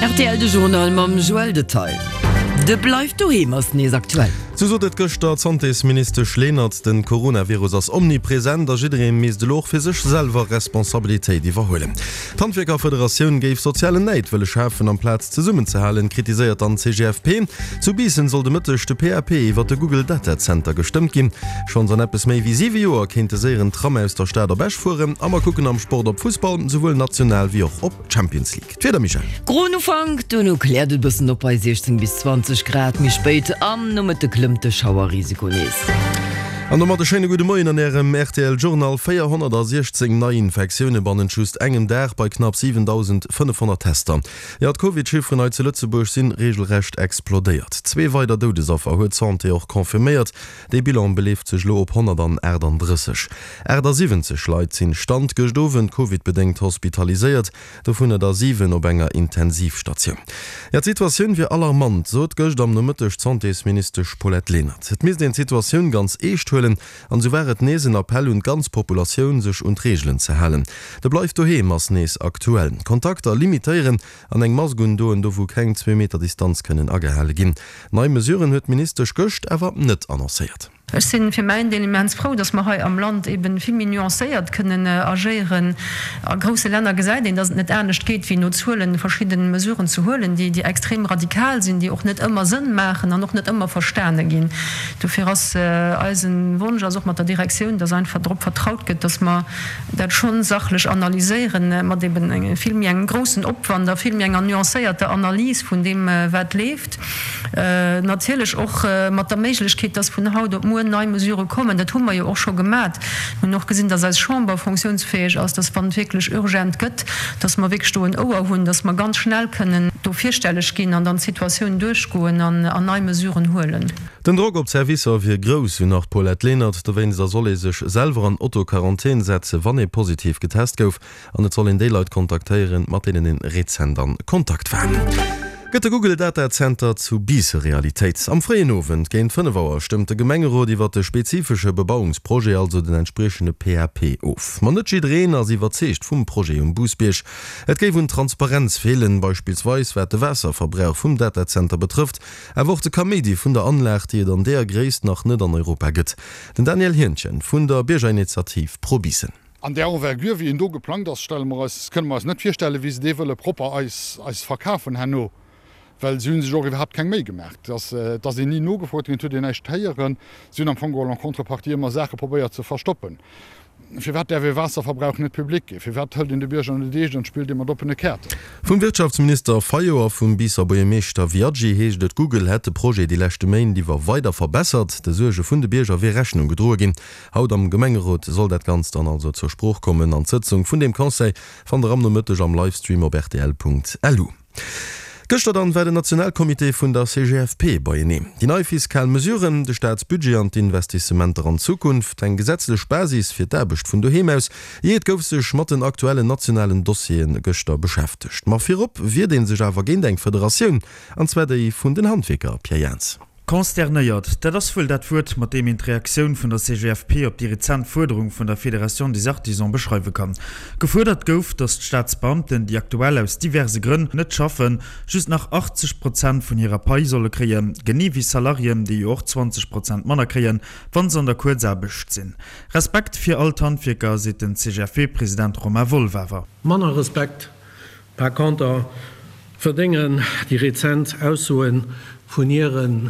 RTL de Journal mam Joel Detail. De bleif du hemers nees aktuell. So sodet Göster Santisminister Schlenert den Coronavirus als omnipräsent, der jidre mees de Loch fir sech selber Responsabiltäit iwwerhoelen. D'Handwerker Föderation géif soziale Neid wëlle Schafen am Platz ze summen ze halen, kritiséiert an CGFP. Zu biesen soll de mëttechte PHP iwwer de Google Data Center gestimmt gin. Schon an Appppes méi wie 7 Joer kente seieren Tramme aus der Stader Bech fuhren, ammer kucken am Sport op Fußball, sowohl national wie auch op Champions League. Twider Michael. Gronufang, du no klärt bisssen op bei 16 bis 20 Grad mi speit am no mit de klimmte Schauerrisiko nees. An der matschene gute Moien an Ärem RTL Journal 416 Neuinfektionen bannen schust engem Dach bei knapp 7500 Tester. Ja, Covid-Schiffren zu Lützeburg sind regelrecht explodiert. 2 weiter Todesopfer huet Santé auch konfirmiert. De Bilan beleeft sich lo op 130. Erder 70 Leiit sind stand gestoven Covid-bedingt hospitalisiert, davon der 7 op enger Intensivstation. Ja, die Situation wie alarmant, so gëcht am nomëttech Santéminister Paulette Lehnert. Et mis den Situation ganz echt an so wäret nesen Appell und ganz Populationun sech und Regeln ze hellen. Da bleifft du hem ass nees aktuell. Kontakter limitieren an eng Masgun doen do wo keng 2 Meter Distanz können agehelle gin. Nei mesureuren huet ministersch Göcht ewer net annonciert. Ich sind für mein Element froh, dass man am Land eben viel nuanciert können agieren große Länder gesagt, dass es nicht ernst geht, wie nur zu holen, verschiedene Mesuren zu holen, die extrem radikal sind, die auch nicht immer Sinn machen und noch nicht immer vor Sterne gehen. Dafür als Wunsch also auch mit der Direktion, dass einfach darauf vertraut geht, dass man das schon sachlich analysieren, man eben viel mehr einen großen Opwand, viel mehr eine nuancierte Analyse von dem, was lebt. Natürlich auch mit der Möglichkeit, dass von Haut neue mesure kommen, dat haben wir ja auch schon gemacht und noch gesehen, dass als Chamber funktionsfähig aus das man wirklich urgent gött, dass man wegstohlen hun, dass man ganz schnell können do vierstellig gehen an dann Situationen durchgehen an neue mesuren holen. Den Druck op Service wie groß wie nach Paulette Lehnert, da wenn er soll sich selber an Autoquarantäne setze, wann positiv getest gouf, an soll in Daylight kontaktieren, mat denen den Rezendern Kontakt werden. Gëtt Google Data Center zu Biese Realität. Am freien Owen géint 5 Auer stimmt de Gemengero iwwer de spezifische Bebauungsproje also den entsprechende PHP auf. Man net drehen as iwwer zecht vum Projekt Busbierch. Et géif hun Transparenz fehlen, beispielsweise wer de Wasserverbrauch vum Data Center betrifft, wo de Kamedi vun der Anlage, die an der gräst nach net an Europa gëtt. Den Daniel Hirnchen vun der Biergeinitiativ Probisen. An der Envergure wie en do geplant das stellen können wir net firstelle, wie se de proper als verkaufen hanno. Weil sie sich auch überhaupt kein mehr gemerkt, dass sie nie nur gefordert zu den Teieren sind am Anfang an Kontrapartie immer Sache probiert zu verstoppen. Für was der Wasserverbrauch nicht publik, für was hält in der Bürger und spielt immer doppelte Karte. Vom Wirtschaftsminister Fayot vom Bisser Boemeister Viaggi hecht dat Google hätte Projekt die letzte Main, die war weiter verbessert, der Surge von der Bürger wie Rechnung gedroht gin. Haut am Gemengerot soll dat ganz dann also zur Spruch kommen an Sitzung von dem Conseil von der Ramnomötisch am Livestream auf rtl.lu. Gestern dann war der Nationalkomitee vun der CGFP beinehmen. Die neue fiskalen Mesuren, de Staatsbudget an Investissementer an Zukunft, ein gesetzliche Basis fir d'Erbecht vun daheim aus, jeet gouf sech mat den aktuellen nationalen Dossien Göster beschäftigt. Ma firop wie den sech awer gen eng Föderation, anzwer dei vun den Handwerker Pierre Jens. Konsternéiert, dat das vull dat Wut mat dem in Reaktion vun der CGFP op die Rezentforderung vun der Fédération des Artisans beschreiben kann. Gefordert gouf, dass Staatsbeamten, die aktuell aus diverse Gründen net schaffen, just nach 80% vun ihrer Paisolle kreien, genie wie Salarien, die auch 20% Manner kreien, wann sie an der Kurzarbecht sinn. Respekt fir all Handwerker, se den CGFP-Präsident Romain Wohlweber. Manner Respekt per Konter verdingen die Rezent aussuen von ihren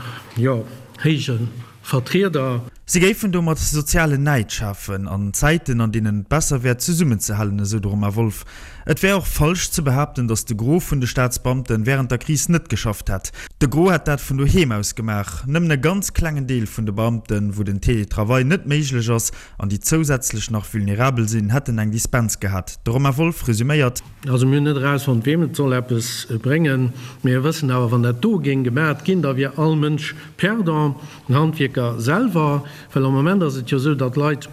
hegen Vertreter. Sie geifen du mat soziale Neid schaffen an Zeiten, an denen besser wär zu summen zu halten, so Romain Wolf. Et wäre auch falsch zu behaupten, dass de Gro von de Staatsbeamten während der Krise net geschafft hat. De Gro hat dat von daheim aus gemacht, nimm ne ganz kleinen Deel von de Beamten, wo den Teletravail net möglich ist, an die zusätzlich noch vulnerabel sind, hätten eng Dispens gehabt. Romain Wolf resümiert. Also mir net raus von wem soll es bringen. Wir wissen aber, wann der do ging gemerkt, Kinder wie all Mensch perdant, Handwerker selber. Weil am Moment ist es ja so, dass Leute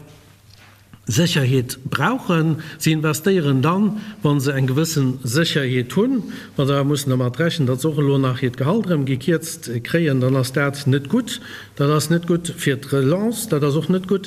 Sicherheit brauchen. Sie investieren dann, wenn sie eine gewisse Sicherheit tun. Weil da müssen wir mal rechnen, dass auch nachher Gehalt gekürzt kriegen, dann ist das nicht gut. Das ist nicht gut für die Relance, das ist auch nicht gut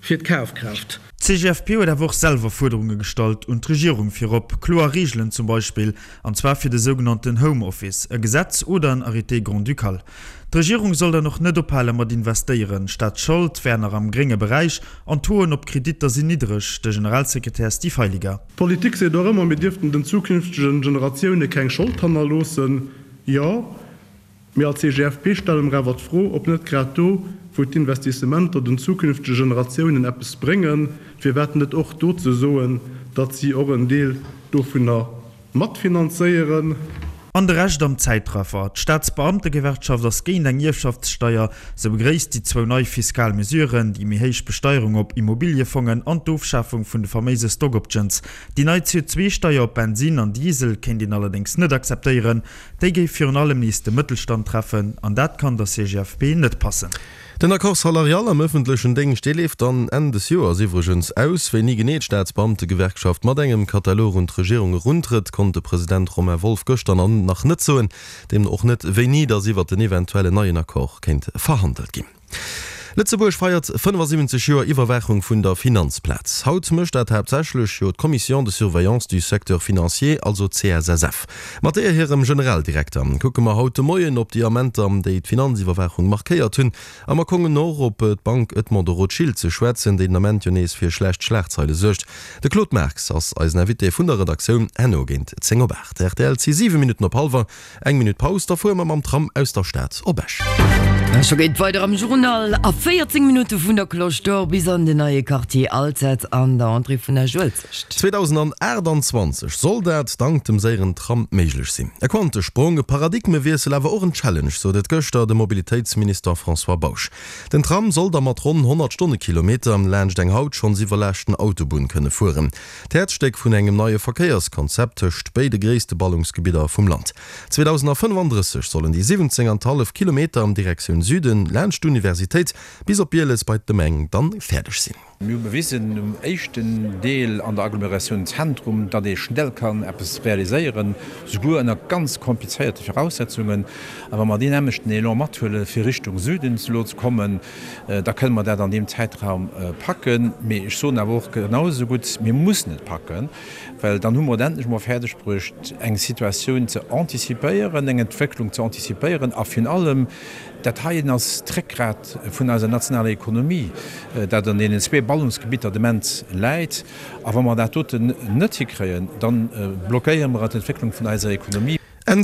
für die Kaufkraft. CGFP hat auch selber Forderungen gestaltet und die Regierung für ob Chlorregeln zum Beispiel, und zwar für den sogenannten Homeoffice, ein Gesetz oder ein Arrêté Grand Ducal. Die Regierung soll da noch nicht auf Parlament investieren, statt Schuld ferner am geringen Bereich und tun ob Kredite sind niedrig. Der Generalsekretär Steve Heiliger. Politik sieht auch immer, wir dürften den zukünftigen Generationen keine Schuld lassen. Ja, wir als CGFP stellen uns froh, ob nicht gerade wo die Investimenter den zukünftigen Generationen etwas bringen. Wir werden nicht auch dort so, dass sie auch einen Teil davon mitfinanzieren. An der Recht am Zeitraffer. Die Staatsbeamtengewerkschaft das gegen den Wirtschaftssteuer so begrüßt die zwei neue Fiskalmesuren, die mehr hohe Besteuerung auf Immobilienfonds und die Aufschaffung von den vermeisen Stock-Options. Die neue CO2-Steuer auf Benzin und Diesel können die allerdings nicht akzeptieren. Die gehen für allem nicht den Mittelstand treffen und das kann der CGFP nicht passen. Den Akkor salarial am öffentlichen Ding stelief dann Ende des Jahres übrigens aus, wenn nie genet Staatsbeamte Gewerkschaft mat engem Katalog und Regierung rundtritt, konnte Präsident Romain Wolf gestern an nach net zoen, dem auch net wenn nie, dass sie wat den eventuelle neuen Akkor kennt verhandelt gin. Lützeburg feiert 75 Jahre Überwachung von der Finanzplatz. Haut möchte hauptsächlich die Kommission de Surveillance du Sektor Financier, also CSSF. Mit ihrem Generaldirektor gucken wir heute Morgen, ob die Amenter die Finanzüberwachung markiert haben. Aber wir gucken noch, ob die Bank Edmond de Rothschild zu schwätzen, den Amenter für Schlagzeilen sucht. Der Claude Marx als Invité von der Redaktion Enno geht 10 Uhr. Der RTL 7 Minuten auf halber, 1 Minute Pause, davor wir am Tram aus der Stadt Obesch. So geht weiter am Journal. 14 Minuten von der Kloster bis an den neue Quartier Altzeit an der Antrieb von der Schulzicht. 2021 soll dat dank dem seieren Tram möglich sein. Konnte Sprung Paradigmewechsel aber auch ein Challenge, so det Göster der Mobilitätsminister François Bauch. Den Tram soll der Matron 100 Stundenkilometer am Landsteng Haut schon sieverlächten Autobahn können fuhren. Tätsteck von engem neue Verkehrskonzept töcht beide größte Ballungsgebieter vom Land. 2035 sollen die 17,5 Kilometer am Direktion Süden Landuniversität bis op Bieles bei de Meng dann fertig sind. Wir bewiesen im echten Deel an der Agglomerationszentrum, dat ich schnell kann etwas realisieren, sogar einer ganz komplizierte Voraussetzungen, aber man die nämlich Elanmatle für Richtung Süden zu kommen, da können wir das an dem Zeitraum packen. Mir ich so auch genauso gut, wir müssen nicht packen, weil dann haben wir endlich mal fertig gebracht, eine Situation zu antizipieren, eine Entwicklung zu antizipieren, auf von allem Dateien als Treckrad von unserer nationalen Ökonomie, dat an den zwei Ballungsgebieter dement leidt, aber man dat dort nicht kriegen, dann blockieren wir die Entwicklung von unserer Ökonomie. En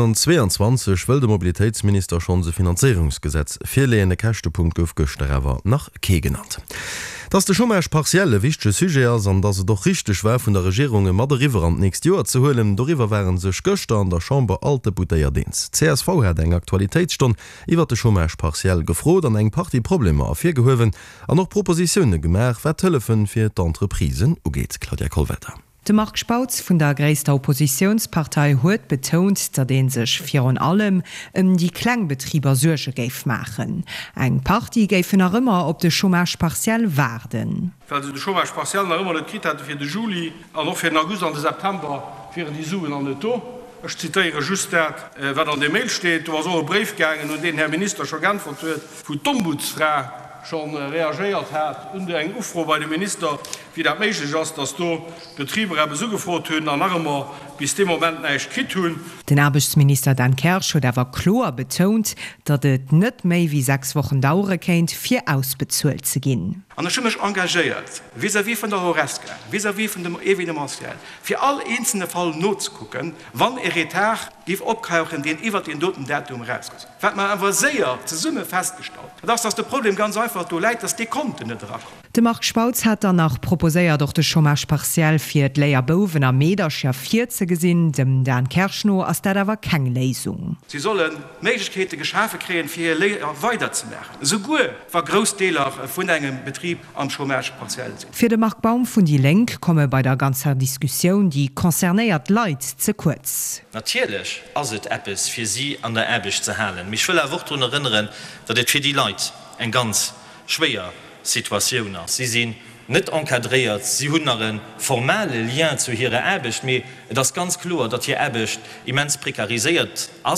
2022 will der Mobilitätsminister schon das Finanzierungsgesetz vierlehende Kächtepunkt aufgestellt nach K genannt. Dass der schon partielle wichtige Sujet ist, und dass es doch richtig war von der Regierung im River an nächstes Jahr zu holen, darüber waren sich gestern an der Chambre alte Buteierdins. CSV hat eine Aktualitätsstunde über den Chômage partiell gefroht und ein Partyprobleme aufgehoben und noch Propositionen gemacht, wer Telefon für die Entreprisen geht. Claudia Kohlwetter. De Mark Spauz vun der gréisster Oppositionspartei huet betont, dat den sech vir an allem die Klangbetrieber Suche géif machen. Eg Party géiffen er ëmmer op de Chômage partiell werden. Weil de Chômage partiell ëmmer le Krit hat fir de Juli an noch fir August an de September fir die Suen an de To. Ich zitiere just dat, wat an de Mail steht, was so Briefgängen und den Herr Minister schon gern von vu Tombudsfrau schon reagiert hat und eng Ufro bei dem Minister, wie dat méiglich ist, dass du Betriebe so gefrot hunn an Armer bis dem Moment neich kit hunn. Den Arbeitsminister Dan Kersch hat awer klar betont, dat et net méi wie 6 Wochen dauere kennt, fir ausbezuelt ze ginn. An der Schimmech engagiert, vis-à-vis von der Horeska, vis-à-vis von dem Evidentiel, fir all einzelne Fall not zu gucken, wann Etat gif opkrauchen, den iwwer den doten Datum rauskommt. Wat man awer sehr ze Summe festgestellt. Das ist das Problem ganz einfach, du leid, dass die kommt nicht dran. De Mark Spauz hat danach proposéiert doch de Chômage partiell fir d Leiier bowen a Mederscher 4 ze gesinn, dem Dan Kerschno ass dat awer keng Lesung. Sie sollen Möglichkeiten geschaffen kreen fir weiterzumachen. So gut war Großdeler vun engem Betrieb am Chômage partiell sind. Für de Mark Baum vun die Lenk komme bei der ganzer Diskussion die konzernéiert Leiit ze kurz. Natürlich as et Appes fir sie an der Erbeg zu halen. Mich will er Wort erinnern, dat et fir die Leiit eng ganz schwer Situation. Sie sind nicht enkadriert, sie haben formelle Lien zu ihrer Erbecht, aber das ist ganz klar, dass ihr Erbecht immens prekarisiert ist.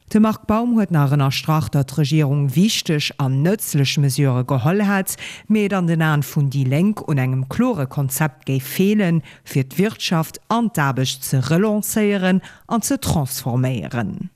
De Mark Baum huet nach ennner Strach dat Regierung wichtech an nëtzlech Mesure geholle hat, méet an den an vun die Lenk und engem klore Konzept géif fehlen, fir d' Wirtschaft an d'Aarbeg ze relanceieren an ze transforméieren.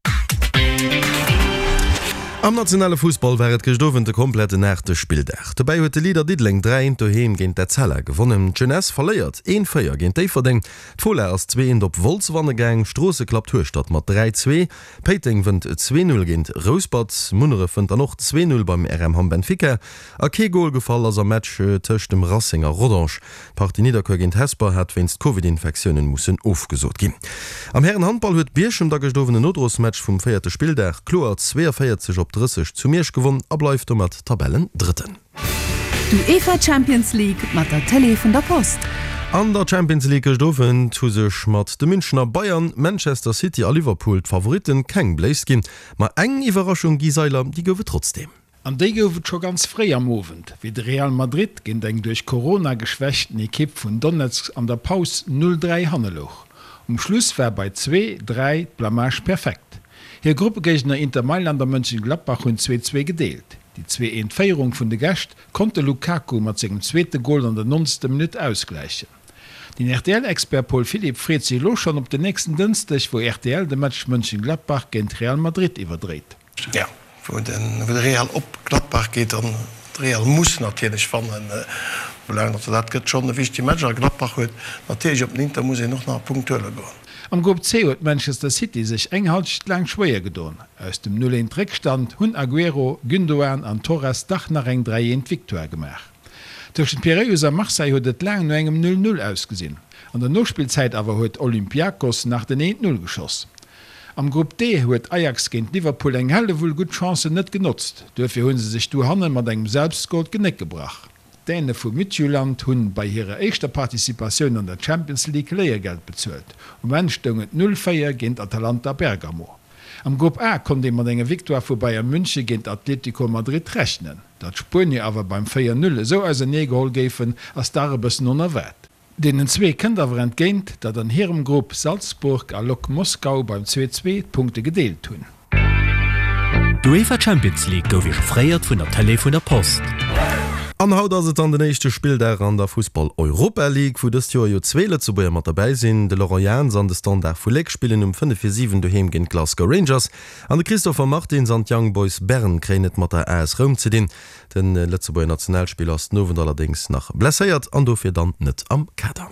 Am nationale Fußball wäret gestowen de komplette Nächte Spieldach. Dabei huet de Lieder Didling 3 doheem géint der Zeller gewonnen. Jeunesse verléiert 1-4 géint Everding. Folle ass 2 op Volkswannegang, Strose klappt Hurstadt mat 3-2. Peting wënd 2-0 géint Rosbad, Munere fënd er noch 2-0 beim RM Benfica. A Kegol gefall ass a Match tëcht dem Rassinger Rodange. Party Niederkur géint Hesper hat wennst Covid-Infektionen mussssen aufgesot ginn. Am Herren Handball huet Bierschem der gestowene Nodrosmatch vum 4. Spieldach Kloer 42 op 30 zu Meersch gewonnen, abläuft mat Tabellen dritten. Die UEFA Champions League mat der Tele von der Post. An der Champions League gestoffen zu sech mat de Münchner Bayern, Manchester City a Liverpool Favoriten keng Bläiskin, ma eng Iwerraschung Giseiler, die gowe trotzdem. An de gowet scho ganz fré am Movent, wie de Real Madrid ginnt eng durch Corona geschwächten Ekipp vun Donetsk an der Paus 0-3 Hanneloch. Schluss war bei 2-3 Blamage perfekt. Hier Gruppegegner Inter Mailander Mönchengladbach hun 2-2 gedeelt. Die 2-1-Feierung vun de Gast konnte Lukaku mat segem zweete Goal an der 90. Minute ausgleichen. Den RTL-Expert Paul Philipp freet sich lo schon op den nächsten Dünstech, wo RTL de Match Mönchengladbach gent Real Madrid iwwerdreht. Ja, wo de Real op Gladbach geht an Real muss natürlich van dat gëtt schon de wichtig Mager Gladbach huet, natürlich op Inter muss noch nach punktuelle go. Am Gruppe C huet Manchester City sich enghalcht lang schwéier gedoen. Aus dem 0-1-Dreckstand hunn Aguero, Gündogan an Torres Dach nach eng 3 Viktoire gemach. Durch den Piraeus am Marseille huet et lang no engem 0-0 ausgesinn. An der Nospielzeit awer huet Olympiakos nach den 1-0 geschoss. Am Gruppe D huet Ajax géint Liverpool eng helle vull gut Chance net genutzt. Dofir hunn se sich du hannen mat engem Selbstgold genick gebracht. Däne vu Midtjylland hunn bei hireer eischter Partizipationun an der Champions League Leiergeld bezuelt. Menchtunget 0-4 géint Atalanta Bergamo. Am Gruppe A kon de mat enger Viktoire vu Bayern Münche géint Atletico Madrid rechnen. Dat Spurni awer beim 4-0 so as en Negehol géfen ass darebessen onerwert. Denen zwee Kënderwer entgéint, dat an hirem Grupp Salzburg a Lok Moskau beim 2-2 Punkte gedeelt hunn. UEFA Champions League gouf fréiert vun der Tele vun der Post. An haut ass et an den nächste Spiel der an der Fußball Europa League, wo dës Joer jo Zzweele zu beier mat dabei sinn, de Lorient an de Standard Fuleg spielen 5-4-7 doheem gin Glasgow Rangers, an de Christopher Martin St Young Boys Bern kränet mat der AS Rom ze din. Den Lettzebauer Nationalspiel ass Nowen allerdings nach blässeiert an dofir dann net am Kader.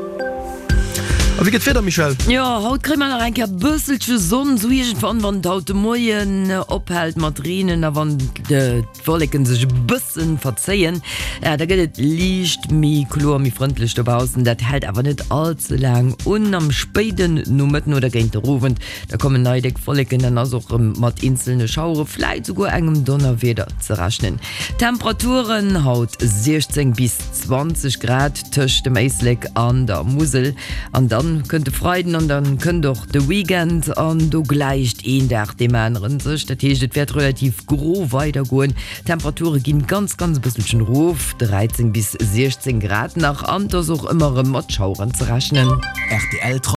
Wie geht feder Michel? Ja, haut kri man ein bësselsche Sonn sugen van wann haut Moien ophält Madrinen, a wann de Vorlecken sech bëssen verzeien. Da gëtt liicht mi Klor mi frontlich dobausen, dat hält awer net allze lang un am Speden Nummetten oder géint rufen. Da kommen neidig Vorlecken dann as mat inzelne Schaure fleit go engem Donner weder ze raschnen. Temperaturen haut 16 bis 20 Grad töcht dem Eisleck an der Musel an dann könnte freuden und dann können doch de Weekend an du gleicht der dem anderen sech dat wird relativ gro weitergoen. Temperature gin ganz bisschen Ruf 13 bis 16 Grad nach anders auch immer Matschauern zu rechnen. RTL